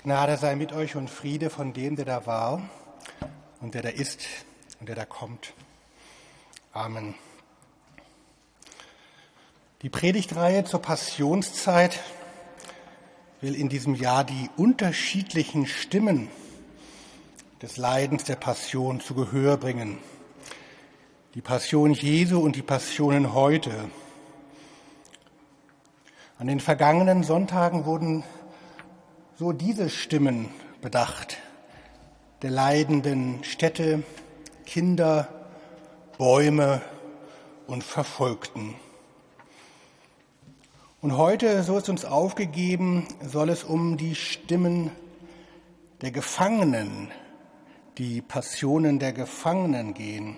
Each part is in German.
Gnade sei mit euch und Friede von dem, der da war und der da ist und der da kommt. Amen. Die Predigtreihe zur Passionszeit will in diesem Jahr die unterschiedlichen Stimmen des Leidens der Passion zu Gehör bringen. Die Passion Jesu und die Passionen heute. An den vergangenen Sonntagen wurden so diese Stimmen bedacht, der leidenden Städte, Kinder, Bäume und Verfolgten. Und heute, so ist uns aufgegeben, soll es um die Stimmen der Gefangenen, die Passionen der Gefangenen gehen.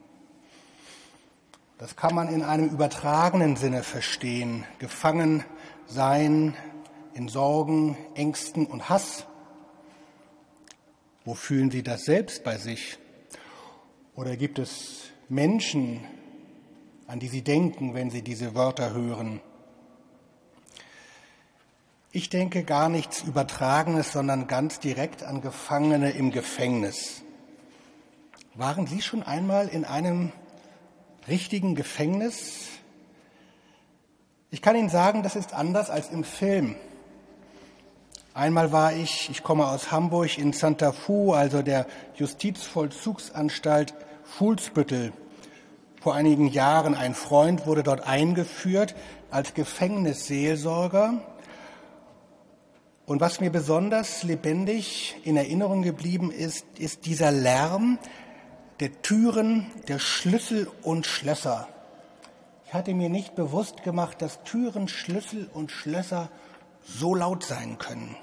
Das kann man in einem übertragenen Sinne verstehen. Gefangen sein in Sorgen, Ängsten und Hass. Wo fühlen Sie das selbst bei sich? Oder gibt es Menschen, an die Sie denken, wenn Sie diese Wörter hören? Ich denke gar nichts Übertragenes, sondern ganz direkt an Gefangene im Gefängnis. Waren Sie schon einmal in einem richtigen Gefängnis? Ich kann Ihnen sagen, das ist anders als im Film. Einmal war ich komme aus Hamburg, in Santa Fu, also der Justizvollzugsanstalt Fuhlsbüttel. Vor einigen Jahren ein Freund wurde dort eingeführt als Gefängnisseelsorger. Und was mir besonders lebendig in Erinnerung geblieben ist dieser Lärm der Türen, der Schlüssel und Schlösser. Ich hatte mir nicht bewusst gemacht, dass Türen, Schlüssel und Schlösser so laut sein können.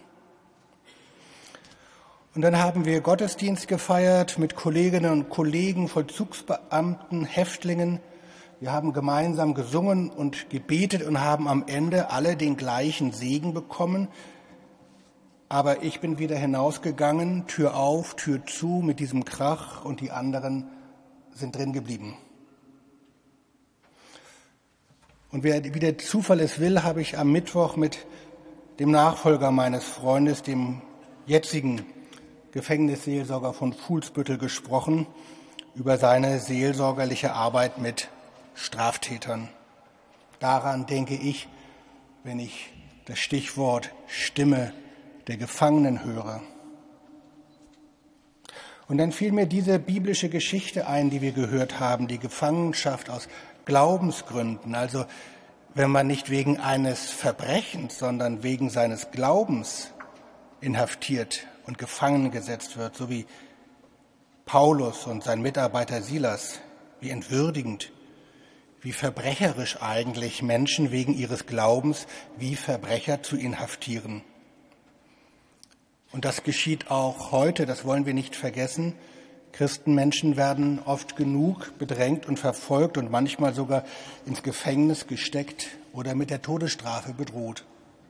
Und dann haben wir Gottesdienst gefeiert mit Kolleginnen und Kollegen, Vollzugsbeamten, Häftlingen. Wir haben gemeinsam gesungen und gebetet und haben am Ende alle den gleichen Segen bekommen. Aber ich bin wieder hinausgegangen, Tür auf, Tür zu mit diesem Krach und die anderen sind drin geblieben. Und wie der Zufall es will, habe ich am Mittwoch mit dem Nachfolger meines Freundes, dem jetzigen Gefängnisseelsorger von Fuhlsbüttel, gesprochen über seine seelsorgerliche Arbeit mit Straftätern. Daran denke ich, wenn ich das Stichwort Stimme der Gefangenen höre. Und dann fiel mir diese biblische Geschichte ein, die wir gehört haben, die Gefangenschaft aus Glaubensgründen, also wenn man nicht wegen eines Verbrechens, sondern wegen seines Glaubens inhaftiert und gefangen gesetzt wird, so wie Paulus und sein Mitarbeiter Silas, wie entwürdigend, wie verbrecherisch eigentlich Menschen wegen ihres Glaubens wie Verbrecher zu inhaftieren. Und das geschieht auch heute, das wollen wir nicht vergessen. Christenmenschen werden oft genug bedrängt und verfolgt und manchmal sogar ins Gefängnis gesteckt oder mit der Todesstrafe bedroht.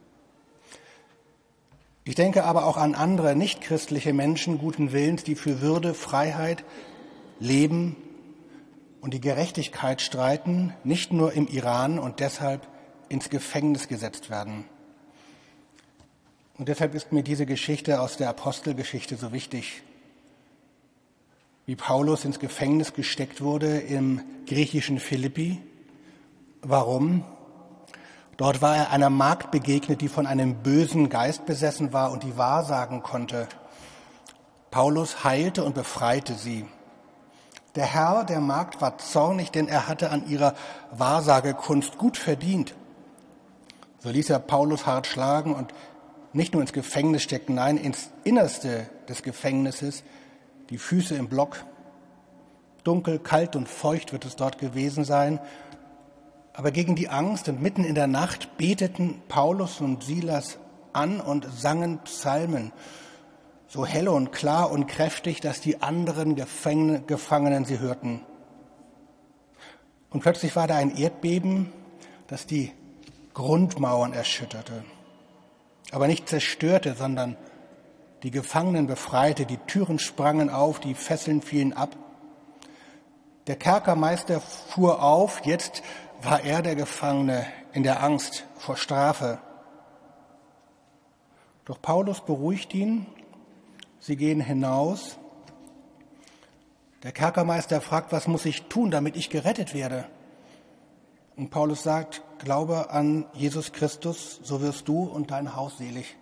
Ich denke aber auch an andere nichtchristliche Menschen guten Willens, die für Würde, Freiheit, Leben und die Gerechtigkeit streiten, nicht nur im Iran und deshalb ins Gefängnis gesetzt werden. Und deshalb ist mir diese Geschichte aus der Apostelgeschichte so wichtig. Wie Paulus ins Gefängnis gesteckt wurde im griechischen Philippi. Warum? Dort war er einer Magd begegnet, die von einem bösen Geist besessen war und die wahrsagen konnte. Paulus heilte und befreite sie. Der Herr der Magd war zornig, denn er hatte an ihrer Wahrsagekunst gut verdient. So ließ er Paulus hart schlagen und nicht nur ins Gefängnis stecken, nein, ins Innerste des Gefängnisses, die Füße im Block. Dunkel, kalt und feucht wird es dort gewesen sein. Aber gegen die Angst und mitten in der Nacht beteten Paulus und Silas an und sangen Psalmen, so hell und klar und kräftig, dass die anderen Gefangenen sie hörten. Und plötzlich war da ein Erdbeben, das die Grundmauern erschütterte. Aber nicht zerstörte, sondern die Gefangenen befreite, die Türen sprangen auf, die Fesseln fielen ab. Der Kerkermeister fuhr auf, jetzt war er der Gefangene in der Angst vor Strafe. Doch Paulus beruhigt ihn, sie gehen hinaus. Der Kerkermeister fragt, was muss ich tun, damit ich gerettet werde? Und Paulus sagt, glaube an Jesus Christus, so wirst du und dein Haus selig.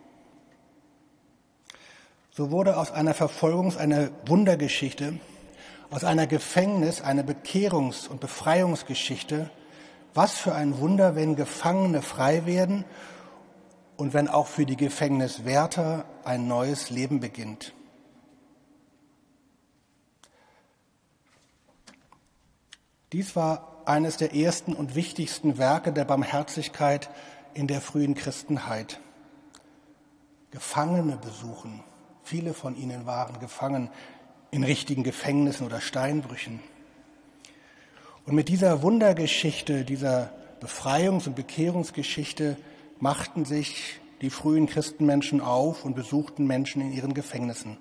So wurde aus einer Verfolgungs- eine Wundergeschichte, aus einer Gefängnis eine Bekehrungs- und Befreiungsgeschichte. Was für ein Wunder, wenn Gefangene frei werden und wenn auch für die Gefängniswärter ein neues Leben beginnt. Dies war eines der ersten und wichtigsten Werke der Barmherzigkeit in der frühen Christenheit. Gefangene besuchen. Viele von ihnen waren gefangen in richtigen Gefängnissen oder Steinbrüchen. Und mit dieser Wundergeschichte, dieser Befreiungs- und Bekehrungsgeschichte machten sich die frühen Christenmenschen auf und besuchten Menschen in ihren Gefängnissen.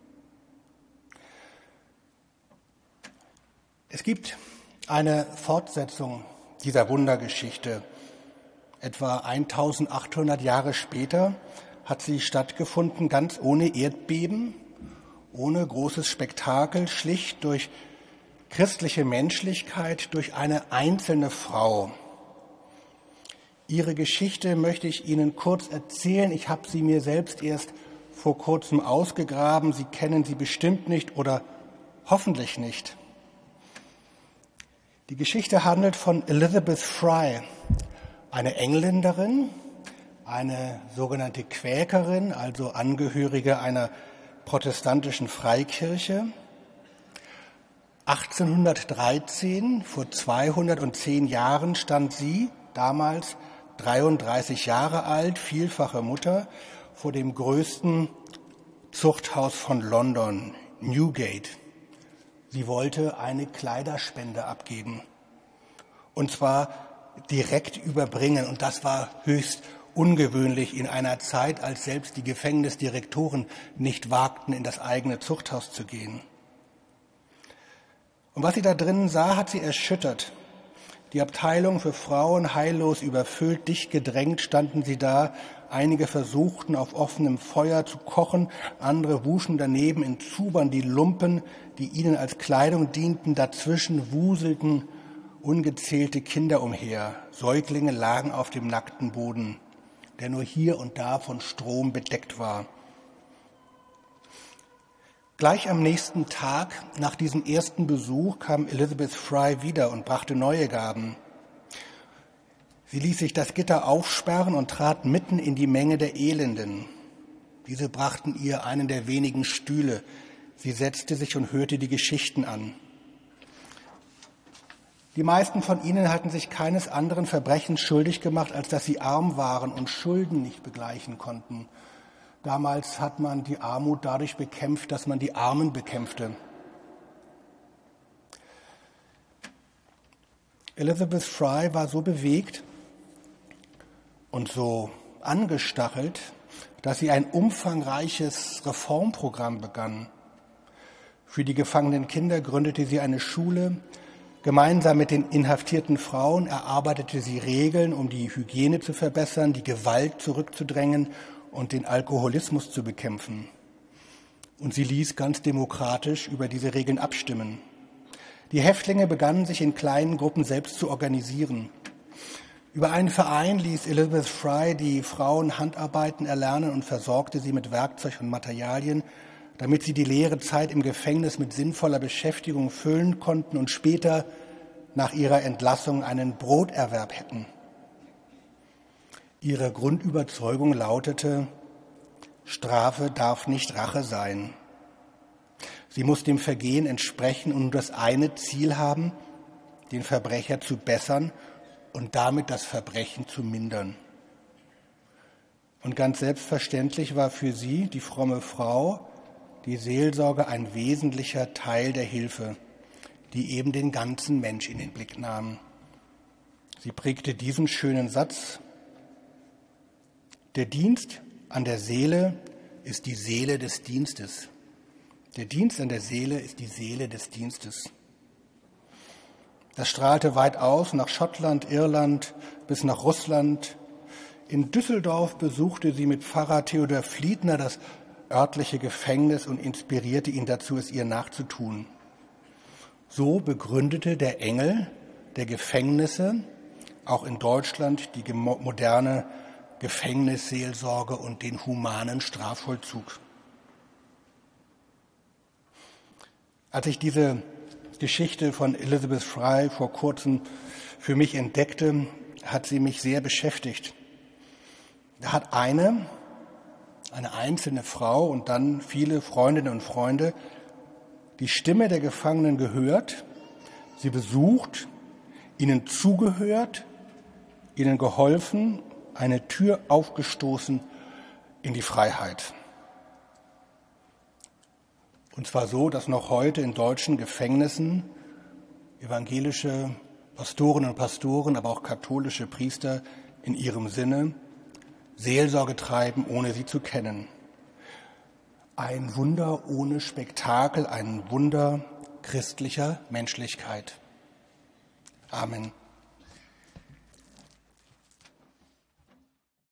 Es gibt eine Fortsetzung dieser Wundergeschichte. Etwa 1800 Jahre später hat sie stattgefunden, ganz ohne Erdbeben, ohne großes Spektakel, schlicht durch christliche Menschlichkeit, durch eine einzelne Frau. Ihre Geschichte möchte ich Ihnen kurz erzählen. Ich habe sie mir selbst erst vor kurzem ausgegraben. Sie kennen sie bestimmt nicht oder hoffentlich nicht. Die Geschichte handelt von Elizabeth Fry, eine Engländerin, eine sogenannte Quäkerin, also Angehörige einer protestantischen Freikirche. 1813, vor 210 Jahren, stand sie, damals 33 Jahre alt, vielfache Mutter, vor dem größten Zuchthaus von London, Newgate. Sie wollte eine Kleiderspende abgeben, und zwar direkt überbringen. Und das war höchst ungewöhnlich in einer Zeit, als selbst die Gefängnisdirektoren nicht wagten, in das eigene Zuchthaus zu gehen. Und was sie da drinnen sah, hat sie erschüttert. Die Abteilung für Frauen heillos überfüllt, dicht gedrängt standen sie da. Einige versuchten, auf offenem Feuer zu kochen, andere wuschen daneben in Zubern die Lumpen, die ihnen als Kleidung dienten. Dazwischen wuselten ungezählte Kinder umher. Säuglinge lagen auf dem nackten Boden, der nur hier und da von Strom bedeckt war. Gleich am nächsten Tag nach diesem ersten Besuch kam Elizabeth Fry wieder und brachte neue Gaben. Sie ließ sich das Gitter aufsperren und trat mitten in die Menge der Elenden. Diese brachten ihr einen der wenigen Stühle. Sie setzte sich und hörte die Geschichten an. Die meisten von ihnen hatten sich keines anderen Verbrechens schuldig gemacht, als dass sie arm waren und Schulden nicht begleichen konnten. Damals hat man die Armut dadurch bekämpft, dass man die Armen bekämpfte. Elizabeth Fry war so bewegt und so angestachelt, dass sie ein umfangreiches Reformprogramm begann. Für die gefangenen Kinder gründete sie eine Schule. Gemeinsam mit den inhaftierten Frauen erarbeitete sie Regeln, um die Hygiene zu verbessern, die Gewalt zurückzudrängen und den Alkoholismus zu bekämpfen. Und sie ließ ganz demokratisch über diese Regeln abstimmen. Die Häftlinge begannen, sich in kleinen Gruppen selbst zu organisieren. Über einen Verein ließ Elizabeth Fry die Frauen Handarbeiten erlernen und versorgte sie mit Werkzeug und Materialien, damit sie die leere Zeit im Gefängnis mit sinnvoller Beschäftigung füllen konnten und später nach ihrer Entlassung einen Broterwerb hätten. Ihre Grundüberzeugung lautete: Strafe darf nicht Rache sein. Sie muss dem Vergehen entsprechen und nur das eine Ziel haben, den Verbrecher zu bessern und damit das Verbrechen zu mindern. Und ganz selbstverständlich war für sie, die fromme Frau, die Seelsorge ein wesentlicher Teil der Hilfe, die eben den ganzen Mensch in den Blick nahm. Sie prägte diesen schönen Satz: Der Dienst an der Seele ist die Seele des Dienstes. Der Dienst an der Seele ist die Seele des Dienstes. Das strahlte weit aus nach Schottland, Irland bis nach Russland, In Düsseldorf besuchte sie mit Pfarrer Theodor Fliedner das örtliche Gefängnis und inspirierte ihn dazu, es ihr nachzutun. So begründete der Engel der Gefängnisse auch in Deutschland die moderne Gefängnisseelsorge und den humanen Strafvollzug. Als ich diese Geschichte von Elizabeth Fry vor kurzem für mich entdeckte, hat sie mich sehr beschäftigt. Da hat eine einzelne Frau und dann viele Freundinnen und Freunde die Stimme der Gefangenen gehört, sie besucht, ihnen zugehört, ihnen geholfen, eine Tür aufgestoßen in die Freiheit. Und zwar so, dass noch heute in deutschen Gefängnissen evangelische Pastorinnen und Pastoren, aber auch katholische Priester in ihrem Sinne Seelsorge treiben, ohne sie zu kennen. Ein Wunder ohne Spektakel, ein Wunder christlicher Menschlichkeit. Amen.